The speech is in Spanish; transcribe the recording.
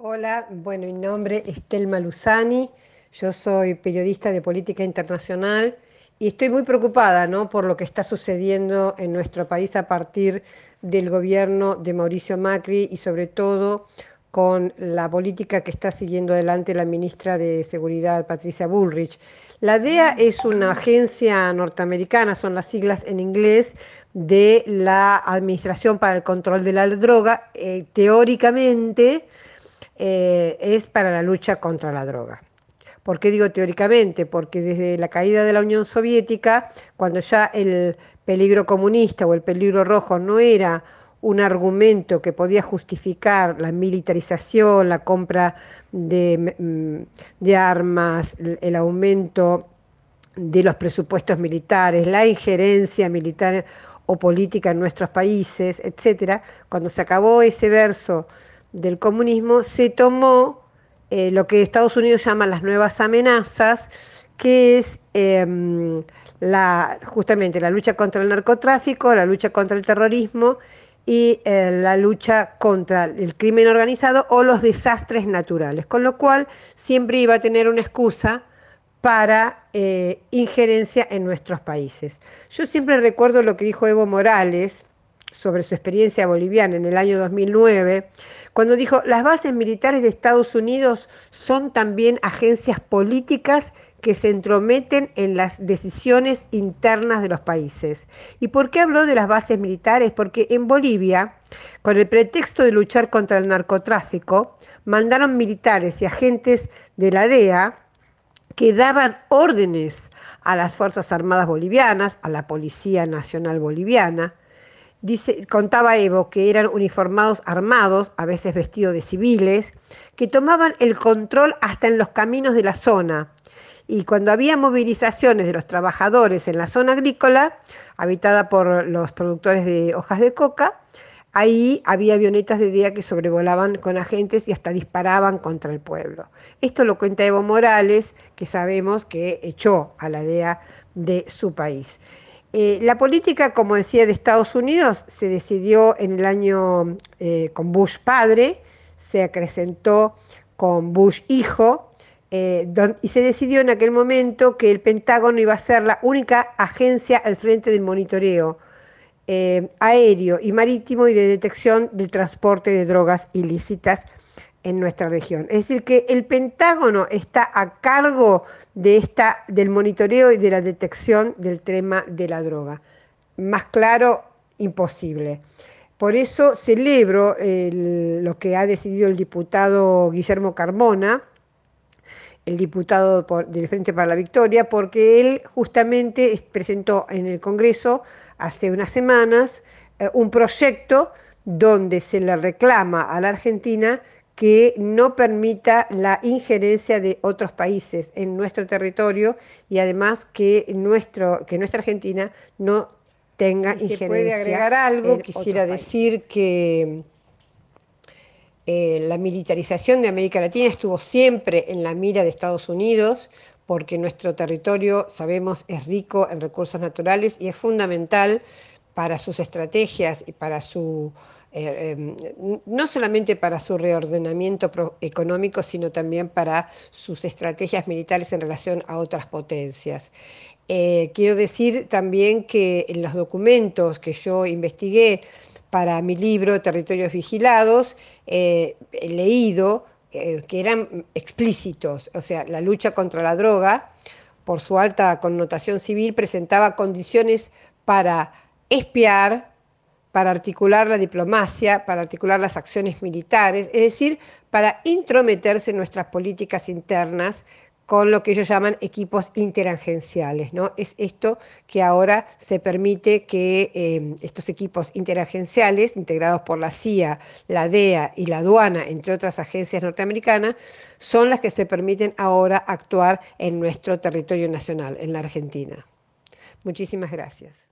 Hola, bueno, mi nombre es Telma Luzani, yo soy periodista de política internacional y estoy muy preocupada, ¿no?, por lo que está sucediendo en nuestro país a partir del gobierno de Mauricio Macri y sobre todo con la política que está siguiendo adelante la ministra de Seguridad, Patricia Bullrich. La DEA es una agencia norteamericana, son las siglas en inglés, de la Administración para el Control de la Droga. Teóricamente es para la lucha contra la droga. ¿Por qué digo teóricamente? Porque desde la caída de la Unión Soviética, cuando ya el peligro comunista o el peligro rojo no era un argumento que podía justificar la militarización, la compra de armas, el aumento de los presupuestos militares, la injerencia militar o política en nuestros países, etcétera, cuando se acabó ese verso del comunismo, se tomó lo que Estados Unidos llama las nuevas amenazas, que es justamente la lucha contra el narcotráfico, la lucha contra el terrorismo y la lucha contra el crimen organizado o los desastres naturales, con lo cual siempre iba a tener una excusa para injerencia en nuestros países. Yo siempre recuerdo lo que dijo Evo Morales sobre su experiencia boliviana en el año 2009, cuando dijo: las bases militares de Estados Unidos son también agencias políticas que se entrometen en las decisiones internas de los países. ¿Y por qué habló de las bases militares? Porque en Bolivia, con el pretexto de luchar contra el narcotráfico, mandaron militares y agentes de la DEA que daban órdenes a las Fuerzas Armadas bolivianas, a la Policía Nacional Boliviana. Contaba Evo que eran uniformados armados, a veces vestidos de civiles, que tomaban el control hasta en los caminos de la zona. Y cuando había movilizaciones de los trabajadores en la zona agrícola, habitada por los productores de hojas de coca, ahí había avionetas de día que sobrevolaban con agentes y hasta disparaban contra el pueblo. Esto lo cuenta Evo Morales, que sabemos que echó a la DEA de su país. La política, como decía, de Estados Unidos se decidió en el año con Bush padre, se acrecentó con Bush hijo, y se decidió en aquel momento que el Pentágono iba a ser la única agencia al frente del monitoreo aéreo y marítimo y de detección del transporte de drogas ilícitas en nuestra región. Es decir, que el Pentágono está a cargo del monitoreo y de la detección del tema de la droga. Más claro, imposible. Por eso celebro lo que ha decidido el diputado Guillermo Carmona, el diputado del Frente para la Victoria, porque él justamente presentó en el Congreso hace unas semanas un proyecto donde se le reclama a la Argentina que no permita la injerencia de otros países en nuestro territorio y además que nuestra Argentina no tenga injerencia. Si se puede agregar algo, quisiera decir que la militarización de América Latina estuvo siempre en la mira de Estados Unidos, porque nuestro territorio, sabemos, es rico en recursos naturales y es fundamental para sus estrategias y para no solamente para su reordenamiento económico, sino también para sus estrategias militares en relación a otras potencias. Quiero decir también que en los documentos que yo investigué para mi libro Territorios Vigilados, he leído que eran explícitos, o sea, la lucha contra la droga, por su alta connotación civil, presentaba condiciones para espiar, para articular la diplomacia, para articular las acciones militares, es decir, para intrometerse en nuestras políticas internas con lo que ellos llaman equipos interagenciales, ¿no? Es esto que ahora se permite que estos equipos interagenciales, integrados por la CIA, la DEA y la aduana, entre otras agencias norteamericanas, son las que se permiten ahora actuar en nuestro territorio nacional, en la Argentina. Muchísimas gracias.